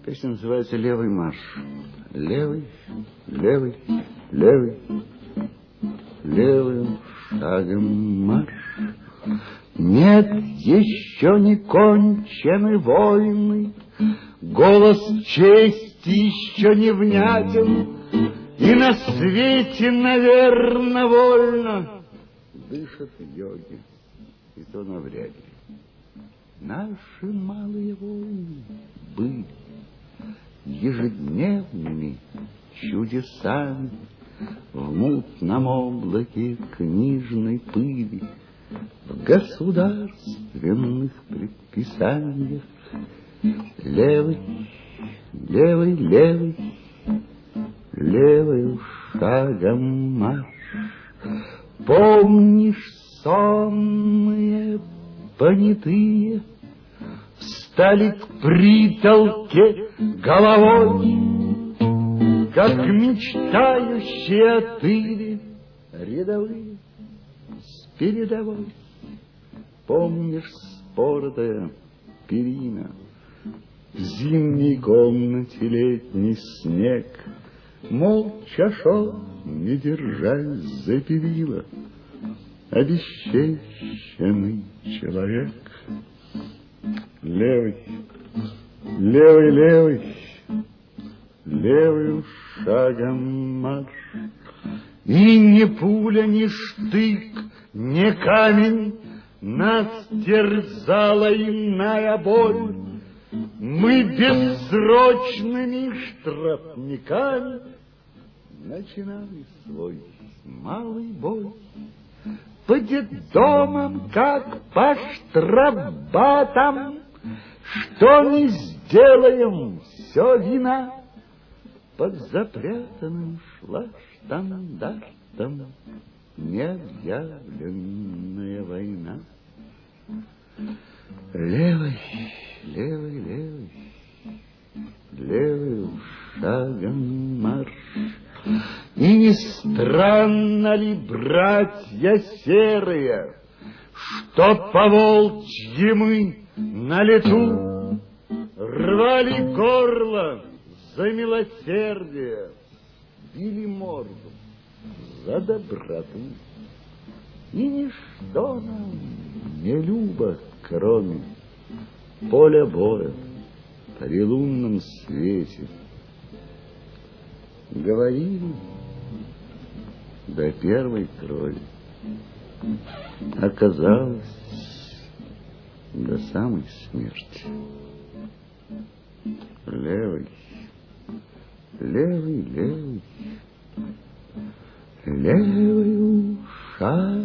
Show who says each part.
Speaker 1: Песня называется «Левый марш». Левый, левый, левый, левым шагом марш. Нет, еще не кончены войны, голос чести еще не внятен, и на свете, наверно, вольно дышат йоги, и то навряд ли. Наши малые войны были ежедневными чудесами в мутном облаке книжной пыли, в государственных предписаниях. Левый, левый, левый, левый шагом марш. Помнишь, сонные понятые встали к притолке головой, как мечтающие о тыле рядовые с передовой. Помнишь споротая перина, в зимней комнате летний снег, молча шел, не держась за перила, обесчещенный человек. Левый, левый, левый, левым шагом марш. И ни пуля, ни штык, ни камень нас терзала иная боль. Мы бессрочными штрафниками начинали свой малый бой. По детдомам, как по штрафбатам, что не сделаем, все вина. Под запрятанным шла штандартом необъявленная война. Левый, левый, левый, левый шагом марш. И не странно ли, братья серые, что по волчьи мы на лету рвали горло за милосердие, били морду за доброту. И ничто нам не любо, кроме поля боя при лунном свете. Говорили до первой крови, оказалось до самой смерти. Левый, левый, левый, левый шаг